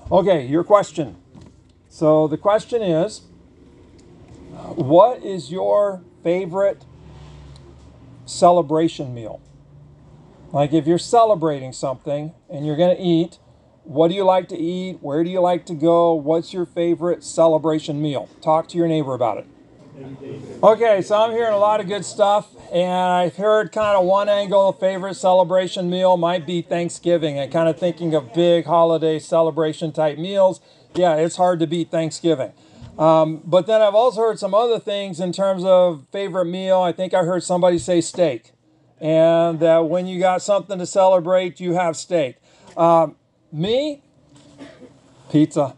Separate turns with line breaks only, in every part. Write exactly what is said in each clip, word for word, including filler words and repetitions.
Okay, your question. So the question is, what is your favorite celebration meal? Like if you're celebrating something and you're going to eat, what do you like to eat? Where do you like to go? What's your favorite celebration meal? Talk to your neighbor about it. Okay, so I'm hearing a lot of good stuff, and I've heard kind of one angle of favorite celebration meal might be Thanksgiving, and kind of thinking of big holiday celebration type meals. Yeah, it's hard to beat Thanksgiving. Um, but then I've also heard some other things in terms of favorite meal. I think I heard somebody say steak, and that when you got something to celebrate, you have steak. Um, me, pizza.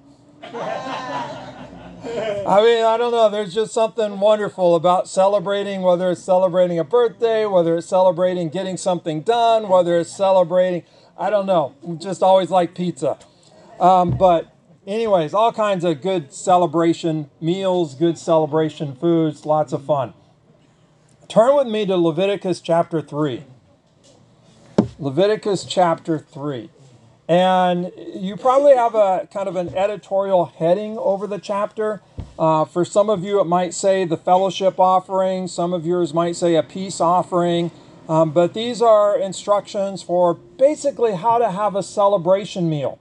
I mean, I don't know. There's just something wonderful about celebrating, whether it's celebrating a birthday, whether it's celebrating getting something done, whether it's celebrating, I don't know. Just always like pizza. Um, but anyways, all kinds of good celebration meals, good celebration foods, lots of fun. Turn with me to Leviticus chapter three. Leviticus chapter three. And you probably have a kind of an editorial heading over the chapter. Uh, for some of you, it might say the fellowship offering. Some of yours might say a peace offering. Um, but these are instructions for basically how to have a celebration meal,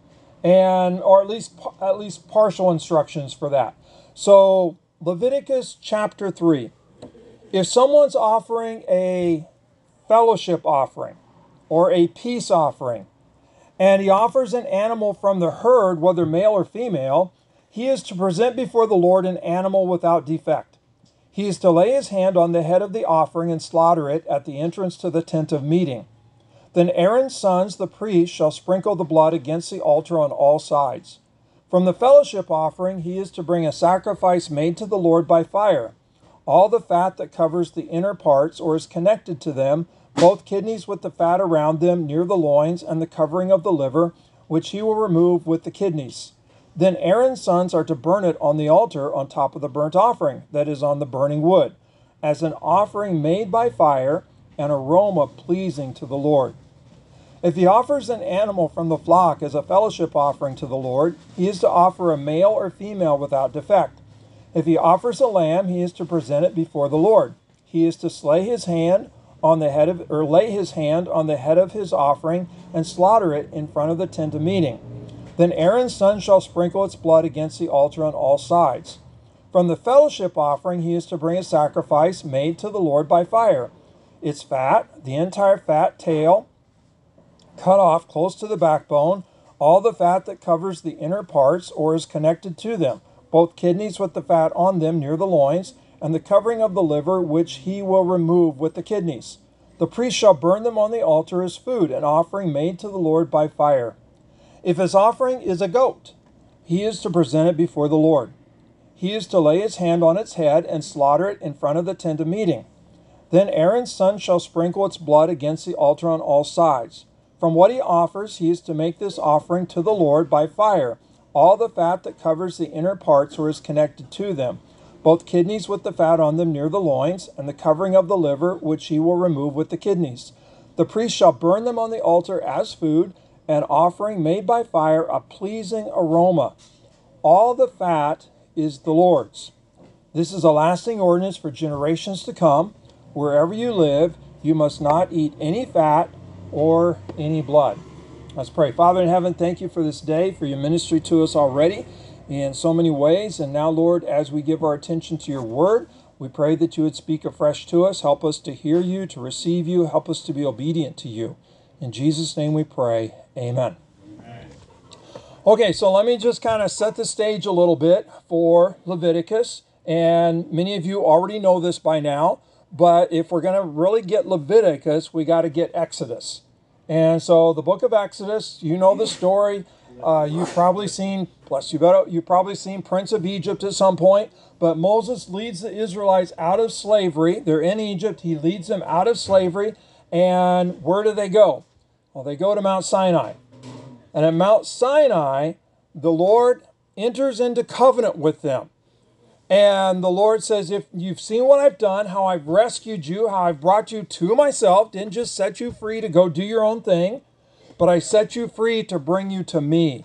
and or at least at least partial instructions for that. So Leviticus chapter three. If someone's offering a fellowship offering or a peace offering, and he offers an animal from the herd, whether male or female, he is to present before the Lord an animal without defect. He is to lay his hand on the head of the offering and slaughter it at the entrance to the tent of meeting. Then Aaron's sons, the priests, shall sprinkle the blood against the altar on all sides. From the fellowship offering, he is to bring a sacrifice made to the Lord by fire. All the fat that covers the inner parts or is connected to them, both kidneys with the fat around them near the loins, and the covering of the liver, which he will remove with the kidneys. Then Aaron's sons are to burn it on the altar on top of the burnt offering, that is on the burning wood, as an offering made by fire, an aroma pleasing to the Lord. If he offers an animal from the flock as a fellowship offering to the Lord, he is to offer a male or female without defect. If he offers a lamb, he is to present it before the Lord. He is to slay his hand on the head of, or lay his hand on the head of his offering and slaughter it in front of the tent of meeting. Then Aaron's son shall sprinkle its blood against the altar on all sides. From the fellowship offering, he is to bring a sacrifice made to the Lord by fire. Its fat, the entire fat tail, cut off close to the backbone, all the fat that covers the inner parts or is connected to them, both kidneys with the fat on them near the loins, and the covering of the liver, which he will remove with the kidneys. The priest shall burn them on the altar as food, an offering made to the Lord by fire. If his offering is a goat, he is to present it before the Lord. He is to lay his hand on its head and slaughter it in front of the tent of meeting. Then Aaron's son shall sprinkle its blood against the altar on all sides. From what he offers, he is to make this offering to the Lord by fire, all the fat that covers the inner parts or is connected to them, both kidneys with the fat on them near the loins, and the covering of the liver, which he will remove with the kidneys. The priest shall burn them on the altar as food, an offering made by fire, a pleasing aroma. All the fat is the Lord's. This is a lasting ordinance for generations to come. Wherever you live, you must not eat any fat or any blood. Let's pray. Father in heaven, thank you for this day, for your ministry to us already in so many ways. And now, Lord, as we give our attention to your word, we pray that you would speak afresh to us. Help us to hear you, to receive you. Help us to be obedient to you. In Jesus' name we pray. Amen. Amen. Okay, so let me just kind of set the stage a little bit for Leviticus. And many of you already know this by now. But if we're going to really get Leviticus, we got to get Exodus. And so the book of Exodus, you know the story. Uh, you've probably seen, plus you better, you've probably seen Prince of Egypt at some point. But Moses leads the Israelites out of slavery. They're in Egypt. He leads them out of slavery. And where do they go? Well, they go to Mount Sinai. And at Mount Sinai, the Lord enters into covenant with them. And the Lord says, if you've seen what I've done, how I've rescued you, how I've brought you to myself, didn't just set you free to go do your own thing, but I set you free to bring you to me.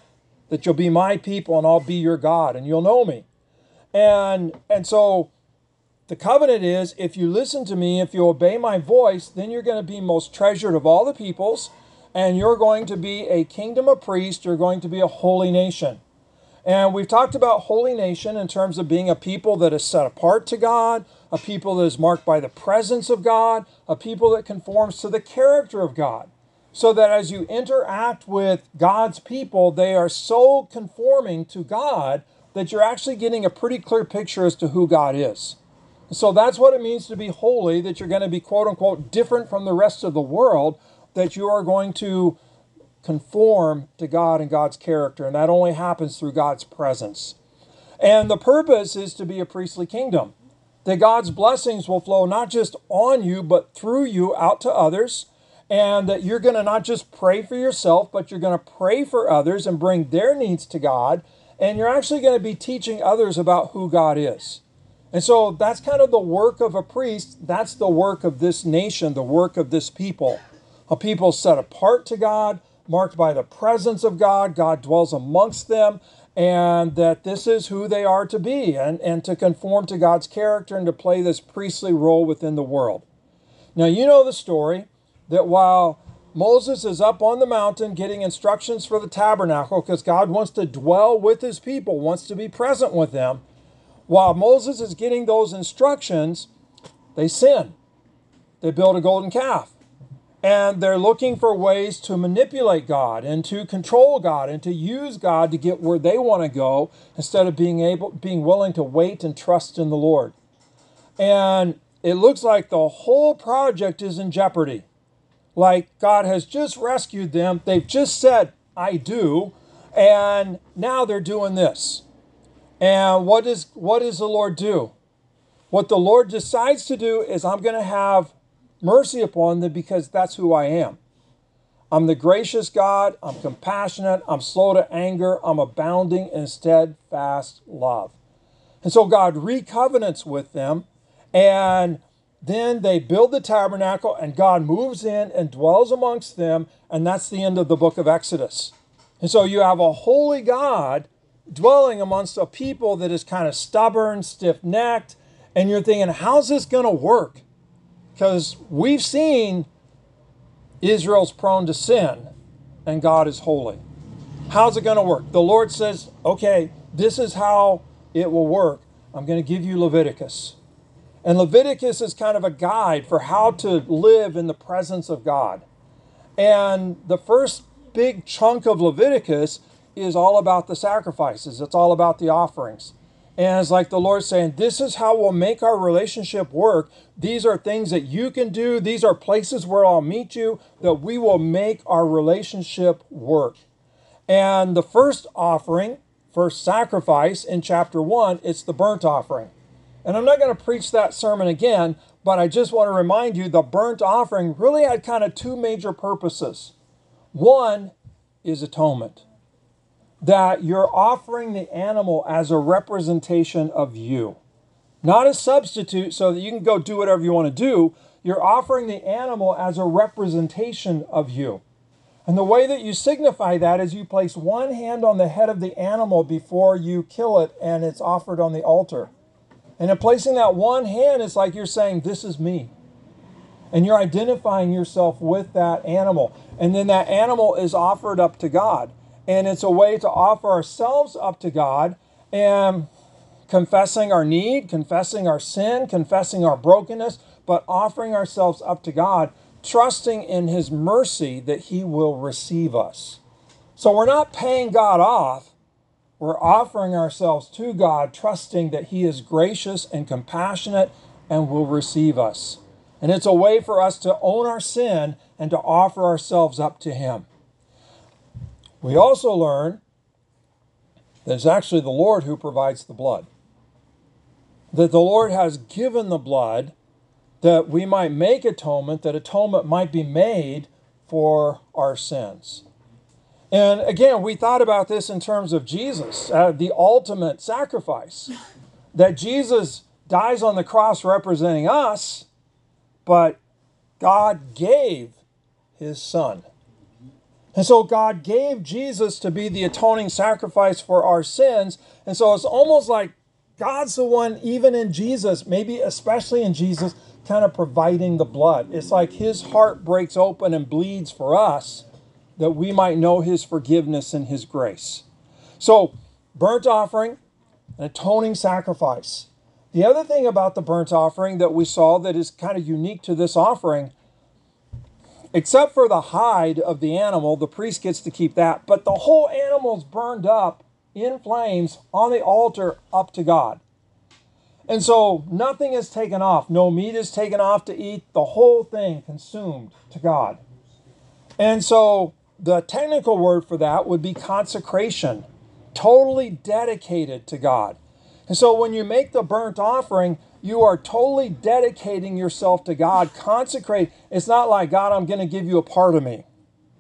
that you'll be my people and I'll be your God and you'll know me. And, and so the covenant is, if you listen to me, if you obey my voice, then you're going to be most treasured of all the peoples, and you're going to be a kingdom of priests, you're going to be a holy nation. And we've talked about holy nation in terms of being a people that is set apart to God, a people that is marked by the presence of God, a people that conforms to the character of God. So that as you interact with God's people, they are so conforming to God that you're actually getting a pretty clear picture as to who God is. So that's what it means to be holy, that you're going to be quote unquote different from the rest of the world, that you are going to conform to God and God's character. And that only happens through God's presence. And the purpose is to be a priestly kingdom, that God's blessings will flow not just on you, but through you out to others. And that you're going to not just pray for yourself, but you're going to pray for others and bring their needs to God. And you're actually going to be teaching others about who God is. And so that's kind of the work of a priest. That's the work of this nation, the work of this people. A people set apart to God, marked by the presence of God. God dwells amongst them, and that this is who they are to be, and, and to conform to God's character and to play this priestly role within the world. Now, you know the story that while Moses is up on the mountain getting instructions for the tabernacle, because God wants to dwell with his people, wants to be present with them, while Moses is getting those instructions, they sin. They build a golden calf. And they're looking for ways to manipulate God and to control God and to use God to get where they want to go, instead of being able, being willing to wait and trust in the Lord. And it looks like the whole project is in jeopardy. Like God has just rescued them. They've just said, I do. And now they're doing this. And what does, what does the Lord do? What the Lord decides to do is, I'm going to have mercy upon them because that's who I am. I'm the gracious God. I'm compassionate. I'm slow to anger. I'm abounding in steadfast love. And so God recovenants with them, and then they build the tabernacle, and God moves in and dwells amongst them, and that's the end of the book of Exodus. And so you have a holy God dwelling amongst a people that is kind of stubborn, stiff-necked, and you're thinking, how's this going to work? Because we've seen Israel's prone to sin, and God is holy. How's it going to work? The Lord says, okay, this is how it will work. I'm going to give you Leviticus. And Leviticus is kind of a guide for how to live in the presence of God. And the first big chunk of Leviticus is all about the sacrifices. It's all about the offerings. And it's like the Lord saying, this is how we'll make our relationship work. These are things that you can do. These are places where I'll meet you, that we will make our relationship work. And the first offering, first sacrifice in chapter one, it's the burnt offering. And I'm not going to preach that sermon again, but I just want to remind you the burnt offering really had kind of two major purposes. One is atonement. That you're offering the animal as a representation of you. Not a substitute so that you can go do whatever you want to do. You're offering the animal as a representation of you. And the way that you signify that is you place one hand on the head of the animal before you kill it, and it's offered on the altar. And in placing that one hand, it's like you're saying, this is me. And you're identifying yourself with that animal. And then that animal is offered up to God. And it's a way to offer ourselves up to God and confessing our need, confessing our sin, confessing our brokenness, but offering ourselves up to God, trusting in His mercy that He will receive us. So we're not paying God off. We're offering ourselves to God, trusting that He is gracious and compassionate and will receive us. And it's a way for us to own our sin and to offer ourselves up to Him. We also learn that it's actually the Lord who provides the blood. That the Lord has given the blood that we might make atonement, that atonement might be made for our sins. And again, we thought about this in terms of Jesus, uh, the ultimate sacrifice. That Jesus dies on the cross representing us, but God gave His Son. And so God gave Jesus to be the atoning sacrifice for our sins. And so it's almost like God's the one, even in Jesus, maybe especially in Jesus, kind of providing the blood. It's like his heart breaks open and bleeds for us that we might know his forgiveness and his grace. So, burnt offering, an atoning sacrifice. The other thing about the burnt offering that we saw that is kind of unique to this offering, except for the hide of the animal, the priest gets to keep that, but the whole animal's burned up in flames on the altar up to God. And so nothing is taken off. No meat is taken off to eat. The whole thing consumed to God. And so the technical word for that would be consecration, totally dedicated to God. And so when you make the burnt offering, you are totally dedicating yourself to God, consecrate. It's not like, God, I'm going to give you a part of me.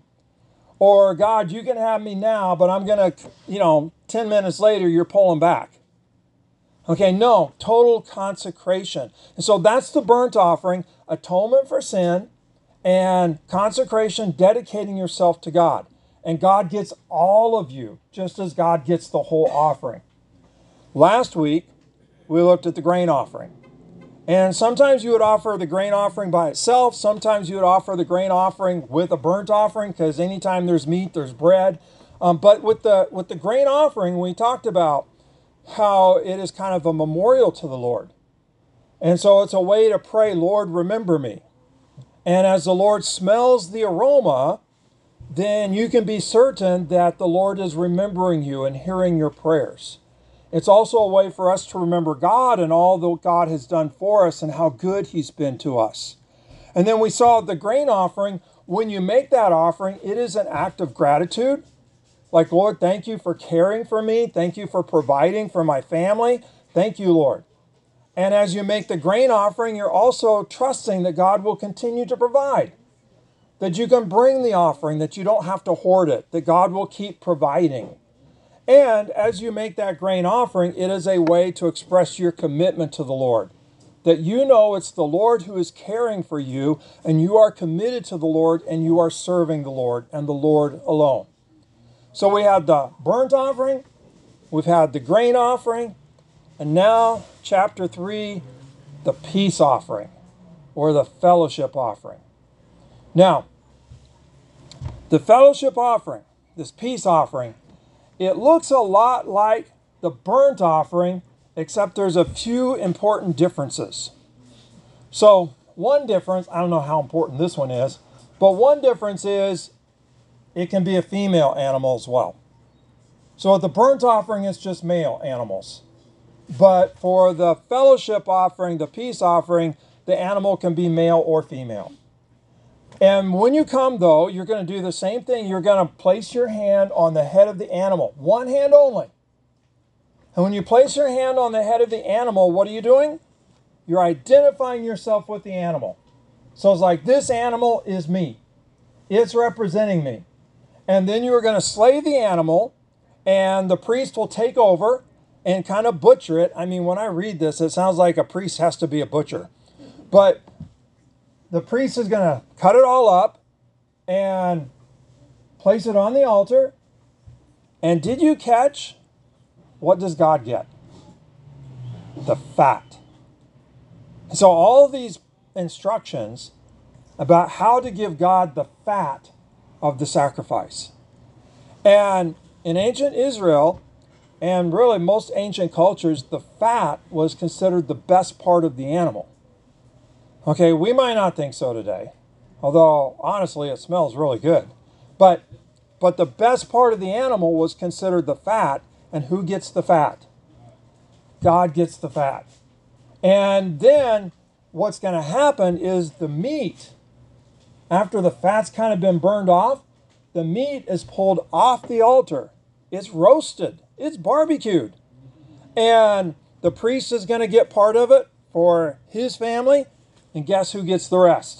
Or, God, you can have me now, but I'm going to, you know, ten minutes later, you're pulling back. Okay, no, total consecration. And so that's the burnt offering, atonement for sin, and consecration, dedicating yourself to God. And God gets all of you, just as God gets the whole offering. Last week, we looked at the grain offering. And sometimes you would offer the grain offering by itself. Sometimes you would offer the grain offering with a burnt offering, because anytime there's meat, there's bread. Um, but with the, with the grain offering, we talked about how it is kind of a memorial to the Lord. And so it's a way to pray, Lord, remember me. And as the Lord smells the aroma, then you can be certain that the Lord is remembering you and hearing your prayers. It's also a way for us to remember God and all that God has done for us and how good he's been to us. And then we saw the grain offering. When you make that offering, it is an act of gratitude. Like, Lord, thank you for caring for me. Thank you for providing for my family. Thank you, Lord. And as you make the grain offering, you're also trusting that God will continue to provide. That you can bring the offering, that you don't have to hoard it, that God will keep providing. And as you make that grain offering, it is a way to express your commitment to the Lord. That you know it's the Lord who is caring for you, and you are committed to the Lord, and you are serving the Lord and the Lord alone. So we had the burnt offering, we've had the grain offering, and now chapter three, the peace offering, or the fellowship offering. Now, the fellowship offering, this peace offering, it looks a lot like the burnt offering, except there's a few important differences. So one difference, I don't know how important this one is, but one difference is it can be a female animal as well. So at the burnt offering, it's just male animals. But for the fellowship offering, the peace offering, the animal can be male or female. And when you come, though, you're going to do the same thing. You're going to place your hand on the head of the animal. One hand only. And when you place your hand on the head of the animal, what are you doing? You're identifying yourself with the animal. So it's like, this animal is me. It's representing me. And then you're going to slay the animal, and the priest will take over and kind of butcher it. I mean, when I read this, it sounds like a priest has to be a butcher. But the priest is going to cut it all up and place it on the altar. And did you catch, what does God get? The fat. So all of these instructions about how to give God the fat of the sacrifice. And in ancient Israel, and really most ancient cultures, the fat was considered the best part of the animal. Okay, we might not think so today, although honestly it smells really good. But, but the best part of the animal was considered the fat, and who gets the fat? God gets the fat. And then what's going to happen is the meat, after the fat's kind of been burned off, the meat is pulled off the altar. It's roasted. It's barbecued. And the priest is going to get part of it for his family. And guess who gets the rest?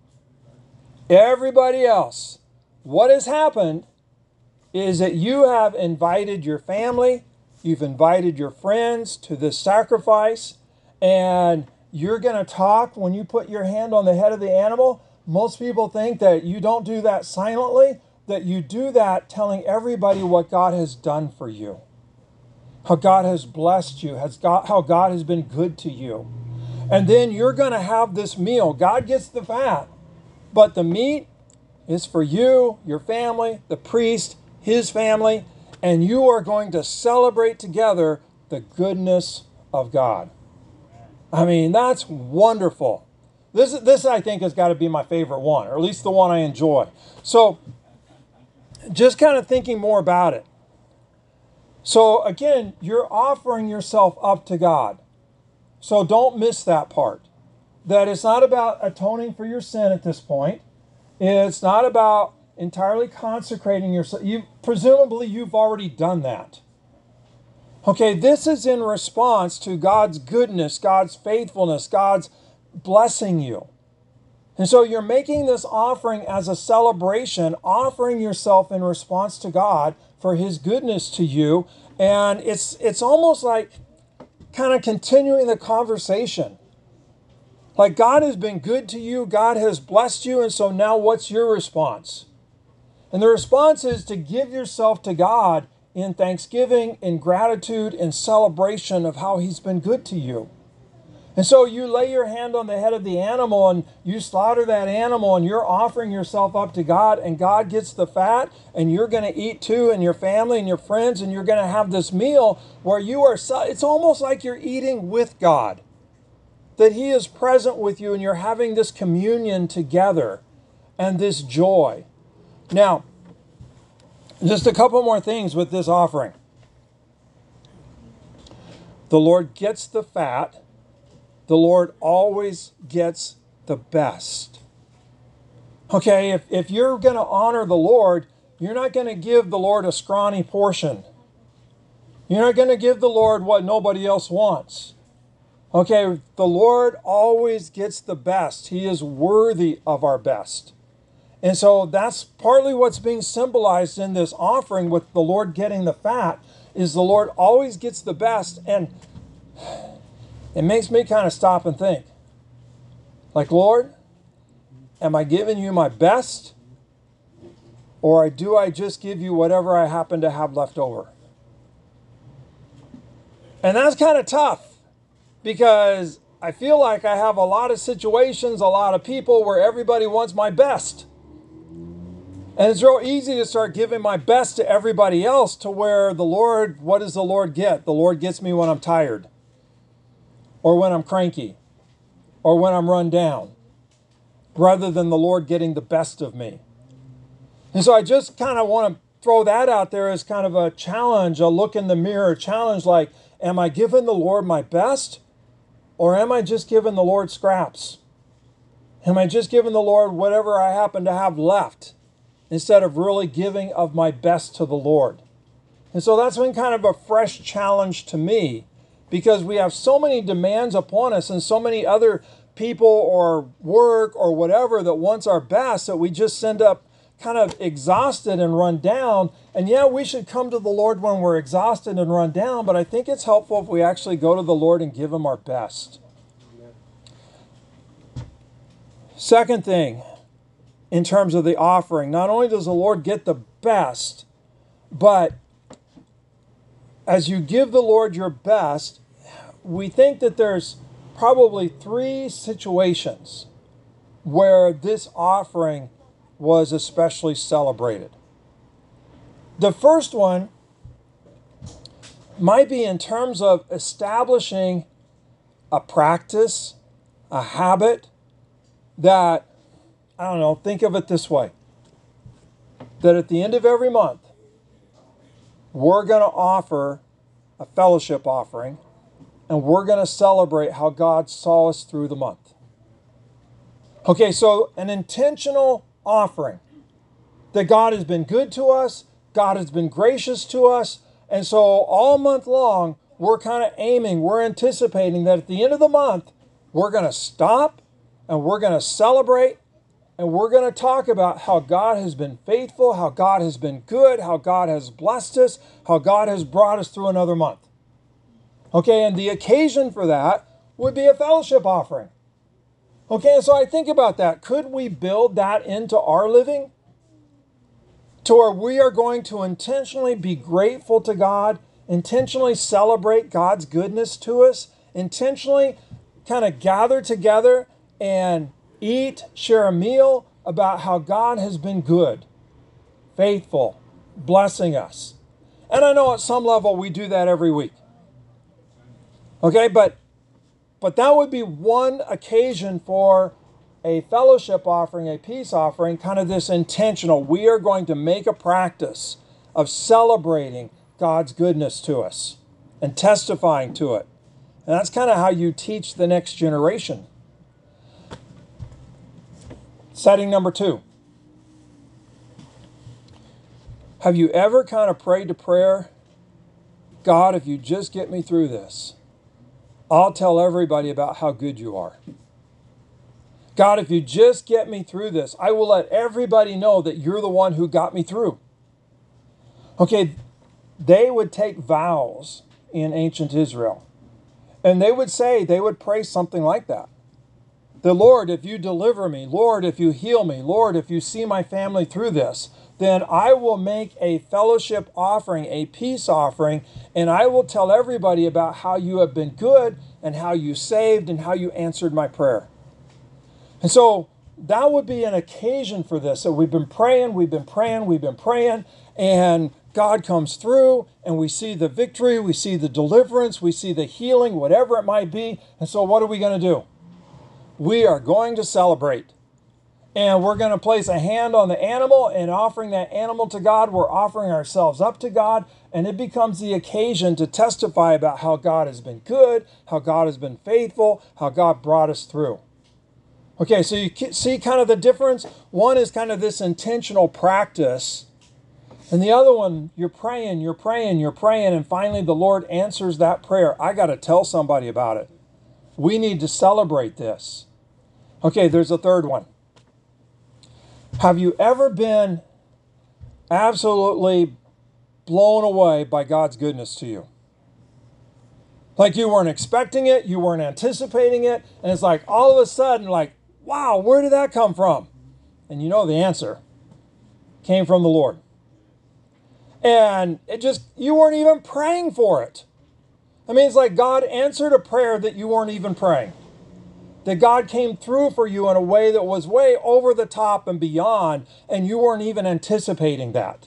Everybody else. What has happened is that you have invited your family, you've invited your friends to this sacrifice, and you're going to talk when you put your hand on the head of the animal. Most people think that you don't do that silently. that you do that telling everybody what God has done for you, how God has blessed you, has got, how God has been good to you. And then you're going to have this meal. God gets the fat, but the meat is for you, your family, the priest, his family, and you are going to celebrate together the goodness of God. I mean, that's wonderful. This, this I think, has got to be my favorite one, or at least the one I enjoy. So, just kind of thinking more about it. So, again, you're offering yourself up to God. So, don't miss that part. That it's not about atoning for your sin at this point. It's not about entirely consecrating yourself. You, presumably, you've already done that. Okay, this is in response to God's goodness, God's faithfulness, God's blessing you. And so you're making this offering as a celebration, offering yourself in response to God for his goodness to you. And it's it's almost like kind of continuing the conversation. Like, God has been good to you, God has blessed you, and so now what's your response? And the response is to give yourself to God in thanksgiving, in gratitude, in celebration of how he's been good to you. And so you lay your hand on the head of the animal and you slaughter that animal and you're offering yourself up to God, and God gets the fat, and you're going to eat too, and your family and your friends, and you're going to have this meal where you are, it's almost like you're eating with God. That he is present with you and you're having this communion together and this joy. Now, just a couple more things with this offering. The Lord gets the fat. The Lord always gets the best. Okay, if, if you're going to honor the Lord, you're not going to give the Lord a scrawny portion. You're not going to give the Lord what nobody else wants. Okay, the Lord always gets the best. He is worthy of our best. And so that's partly what's being symbolized in this offering with the Lord getting the fat, is the Lord always gets the best. And it makes me kind of stop and think. Like, Lord, am I giving you my best? Or do I just give you whatever I happen to have left over? And that's kind of tough. Because I feel like I have a lot of situations, a lot of people where everybody wants my best. And it's real easy to start giving my best to everybody else, to where the Lord, what does the Lord get? The Lord gets me when I'm tired, or when I'm cranky, or when I'm run down, rather than the Lord getting the best of me. And so I just kind of want to throw that out there as kind of a challenge, a look in the mirror challenge, like, am I giving the Lord my best? Or am I just giving the Lord scraps? Am I just giving the Lord whatever I happen to have left, instead of really giving of my best to the Lord? And so that's been kind of a fresh challenge to me, because we have so many demands upon us and so many other people or work or whatever that wants our best, that we just end up kind of exhausted and run down. And yeah, we should come to the Lord when we're exhausted and run down, but I think it's helpful if we actually go to the Lord and give him our best. Second thing, in terms of the offering, not only does the Lord get the best, but as you give the Lord your best, we think that there's probably three situations where this offering was especially celebrated. The first one might be in terms of establishing a practice, a habit that, I don't know, think of it this way. That at the end of every month, we're going to offer a fellowship offering, and we're going to celebrate how God saw us through the month. Okay, so an intentional offering that God has been good to us, God has been gracious to us, and so all month long, we're kind of aiming, we're anticipating that at the end of the month, we're going to stop and we're going to celebrate, and we're going to talk about how God has been faithful, how God has been good, how God has blessed us, how God has brought us through another month. Okay, and the occasion for that would be a fellowship offering. Okay, so I think about that. Could we build that into our living? to where we are going to intentionally be grateful to God, intentionally celebrate God's goodness to us, intentionally kind of gather together and eat, share a meal about how God has been good, faithful, blessing us. And I know at some level we do that every week. Okay, but but that would be one occasion for a fellowship offering, a peace offering, kind of this intentional. We are going to make a practice of celebrating God's goodness to us and testifying to it. And that's kind of how you teach the next generation. Setting number two. Have you ever kind of prayed to prayer, God, if you just get me through this, I'll tell everybody about how good you are. God, if you just get me through this, I will let everybody know that you're the one who got me through. Okay, they would take vows in ancient Israel. And they would say, they would pray something like that. The Lord, if you deliver me, Lord, if you heal me, Lord, if you see my family through this, then I will make a fellowship offering, a peace offering, and I will tell everybody about how you have been good and how you saved and how you answered my prayer. And so that would be an occasion for this. So we've been praying, we've been praying, we've been praying, and God comes through and we see the victory, we see the deliverance, we see the healing, whatever it might be. And so what are we going to do? We are going to celebrate. And we're going to place a hand on the animal, and offering that animal to God, we're offering ourselves up to God, and it becomes the occasion to testify about how God has been good, how God has been faithful, how God brought us through. Okay, so you see kind of the difference? One is kind of this intentional practice, and the other one, you're praying, you're praying, you're praying, and finally the Lord answers that prayer. I got to tell somebody about it. We need to celebrate this. Okay, there's a third one. Have you ever been absolutely blown away by God's goodness to you? Like you weren't expecting it, you weren't anticipating it, and it's like all of a sudden, like, wow, where did that come from? And you know the answer came from the Lord. And it just, you weren't even praying for it. I mean, it's like God answered a prayer that you weren't even praying. That God came through for you in a way that was way over the top and beyond, and you weren't even anticipating that.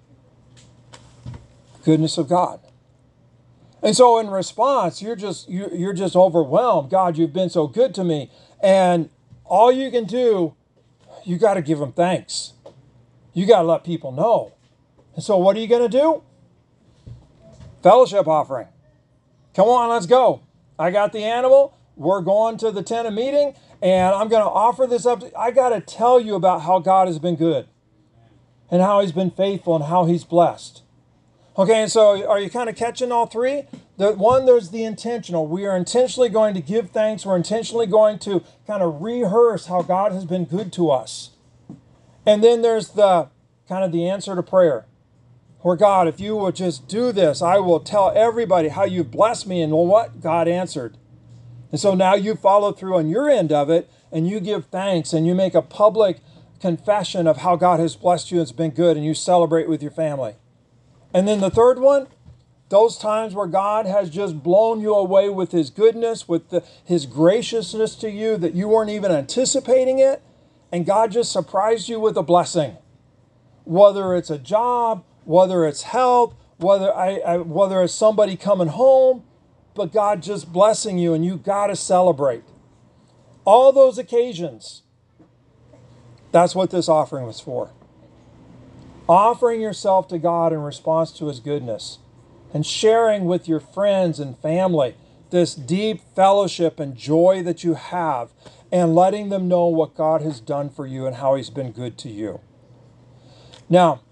Goodness of God. And so in response, you're just you, you're just overwhelmed. God, you've been so good to me. And all you can do, you got to give him thanks. You got to let people know. And so what are you going to do? Fellowship offering. Come on, let's go. I got the animal. We're going to the tent of meeting, and I'm going to offer this up. To, I got to tell you about how God has been good and how he's been faithful and how he's blessed. Okay, and so are you kind of catching all three? The one, there's the intentional. We are intentionally going to give thanks. We're intentionally going to kind of rehearse how God has been good to us. And then there's the kind of the answer to prayer. Where God, if you would just do this, I will tell everybody how you've blessed me. And well, what? God answered. And so now you follow through on your end of it, and you give thanks, and you make a public confession of how God has blessed you and it's been good, and you celebrate with your family. And then the third one, those times where God has just blown you away with his goodness, with the, his graciousness to you, that you weren't even anticipating it, and God just surprised you with a blessing. Whether it's a job, whether it's health, whether I, I whether it's somebody coming home, but God just blessing you, and you got to celebrate. All those occasions, that's what this offering was for. Offering yourself to God in response to his goodness and sharing with your friends and family this deep fellowship and joy that you have, and letting them know what God has done for you and how he's been good to you. Now,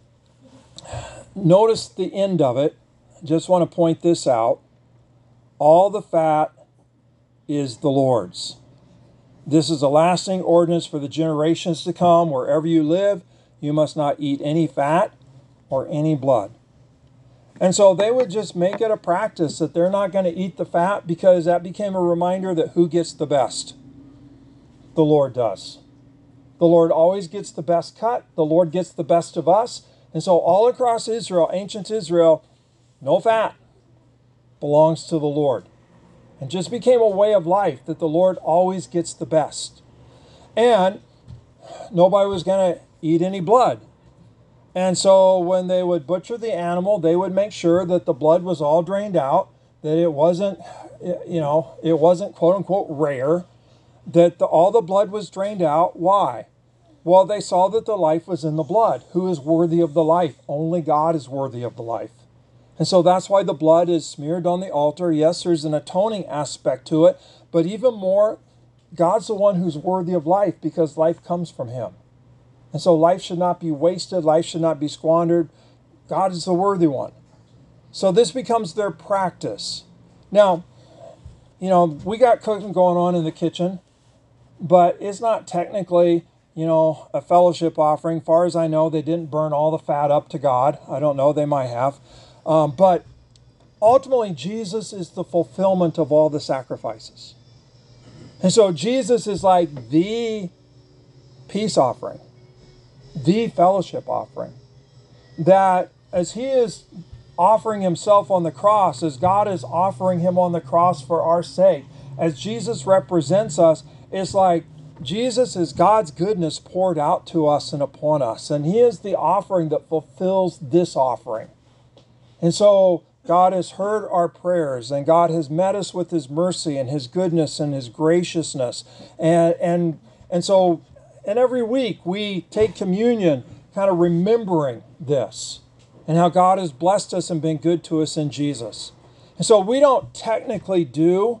notice the end of it. Just want to point this out. All the fat is the Lord's. This is a lasting ordinance for the generations to come. Wherever you live, you must not eat any fat or any blood. And so they would just make it a practice that they're not going to eat the fat, because that became a reminder that who gets the best? The Lord does. The Lord always gets the best cut. The Lord gets the best of us. And so all across Israel, ancient Israel, no fat belongs to the Lord. And just became a way of life that the Lord always gets the best. And nobody was going to eat any blood. And so when they would butcher the animal, they would make sure that the blood was all drained out, that it wasn't, you know, it wasn't quote unquote rare, that the, all the blood was drained out. Why? Well, they saw that the life was in the blood. Who is worthy of the life? Only God is worthy of the life. And so that's why the blood is smeared on the altar. Yes, there's an atoning aspect to it, but even more, God's the one who's worthy of life because life comes from him. And so life should not be wasted. Life should not be squandered. God is the worthy one. So this becomes their practice. Now, you know, we got cooking going on in the kitchen, but it's not technically, you know, a fellowship offering. Far as I know, they didn't burn all the fat up to God. I don't know, they might have. Um, but ultimately, Jesus is the fulfillment of all the sacrifices. And so Jesus is like the peace offering, the fellowship offering, that as he is offering himself on the cross, as God is offering him on the cross for our sake, as Jesus represents us, it's like Jesus is God's goodness poured out to us and upon us. And he is the offering that fulfills this offering. And so God has heard our prayers, and God has met us with his mercy and his goodness and his graciousness. And, and, and so, and every week we take communion kind of remembering this and how God has blessed us and been good to us in Jesus. And so we don't technically do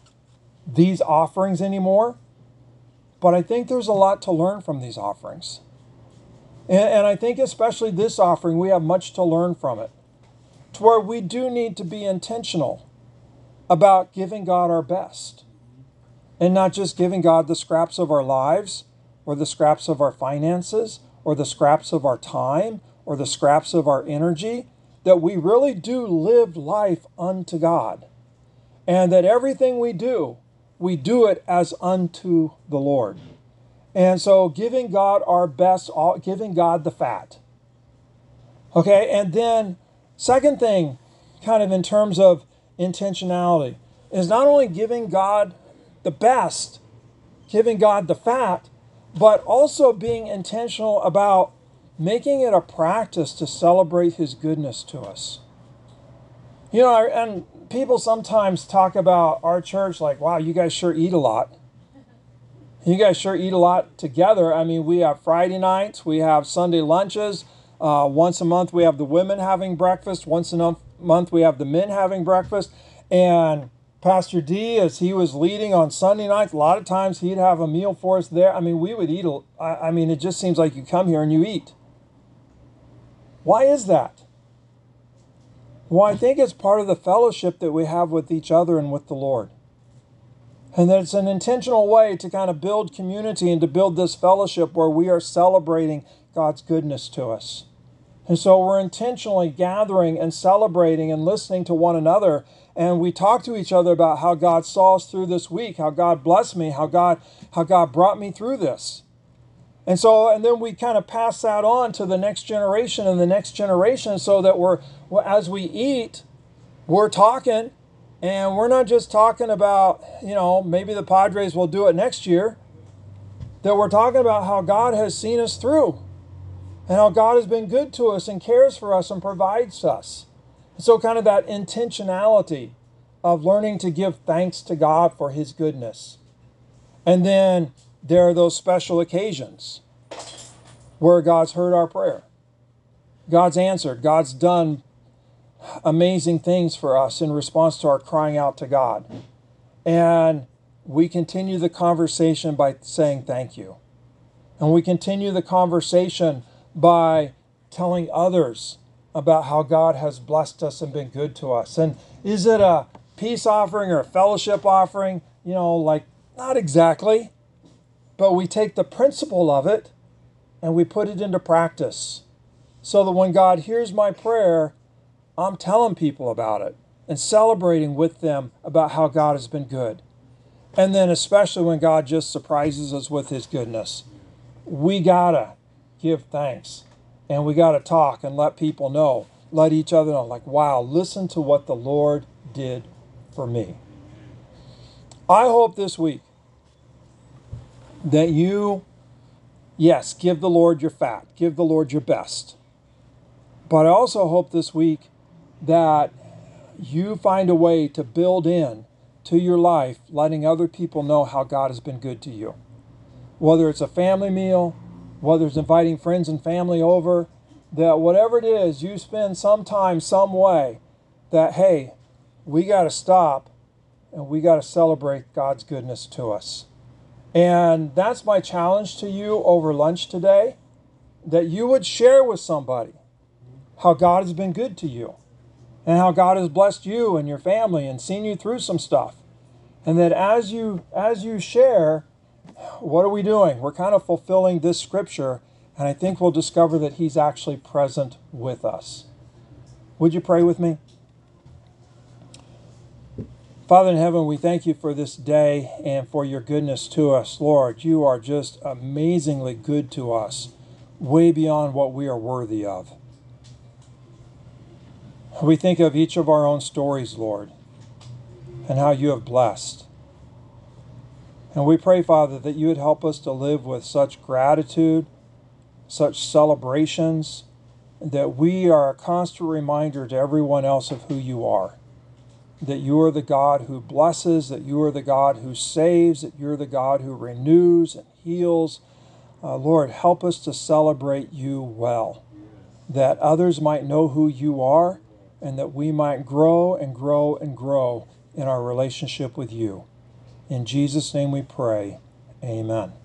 these offerings anymore, but I think there's a lot to learn from these offerings. And, and I think especially this offering, we have much to learn from it, to where we do need to be intentional about giving God our best, and not just giving God the scraps of our lives, or the scraps of our finances, or the scraps of our time, or the scraps of our energy, that we really do live life unto God. And that everything we do, we do it as unto the Lord. And so giving God our best, giving God the fat. Okay, and then second thing, kind of in terms of intentionality, is not only giving God the best, giving God the fat, but also being intentional about making it a practice to celebrate his goodness to us. You know, and people sometimes talk about our church like, wow, you guys sure eat a lot. You guys sure eat a lot together. I mean, we have Friday nights, we have Sunday lunches. Uh, once a month, we have the women having breakfast. Once a month, we have the men having breakfast. And Pastor D, as he was leading on Sunday nights, a lot of times he'd have a meal for us there. I mean, we would eat. A, I, I mean, it just seems like you come here and you eat. Why is that? Well, I think it's part of the fellowship that we have with each other and with the Lord. And that it's an intentional way to kind of build community and to build this fellowship where we are celebrating God's goodness to us. And so we're intentionally gathering and celebrating and listening to one another. And we talk to each other about how God saw us through this week, how God blessed me, how God, how God brought me through this. And so, and then we kind of pass that on to the next generation and the next generation, so that we're, as we eat, we're talking, and we're not just talking about, you know, maybe the Padres will do it next year, that we're talking about how God has seen us through, and how God has been good to us and cares for us and provides us. And so kind of that intentionality of learning to give thanks to God for his goodness. And then there are those special occasions where God's heard our prayer. God's answered. God's done amazing things for us in response to our crying out to God. And we continue the conversation by saying thank you. And we continue the conversation by telling others about how God has blessed us and been good to us. And is it a peace offering or a fellowship offering? You know, like, not exactly. But we take the principle of it and we put it into practice, so that when God hears my prayer, I'm telling people about it and celebrating with them about how God has been good. And then especially when God just surprises us with his goodness. we gotta give thanks, and we gotta talk and let people know, let each other know, like, wow, listen to what the Lord did for me. I hope this week that you, yes, give the Lord your fat, give the Lord your best. But I also hope this week that you find a way to build in to your life, letting other people know how God has been good to you. Whether it's a family meal, whether it's inviting friends and family over, that whatever it is, you spend some time, some way, that, hey, we got to stop and we got to celebrate God's goodness to us. And that's my challenge to you over lunch today, that you would share with somebody how God has been good to you and how God has blessed you and your family and seen you through some stuff. And that as you as you share, what are we doing? We're kind of fulfilling this scripture, and I think we'll discover that He's actually present with us. Would you pray with me? Father in heaven, we thank you for this day and for your goodness to us. Lord, you are just amazingly good to us, way beyond what we are worthy of. We think of each of our own stories, Lord, and how you have blessed. And we pray, Father, that you would help us to live with such gratitude, such celebrations, that we are a constant reminder to everyone else of who you are. That you are the God who blesses, that you are the God who saves, that you're the God who renews and heals. Uh, Lord, help us to celebrate you well, that others might know who you are, and that we might grow and grow and grow in our relationship with you. In Jesus' name we pray. Amen.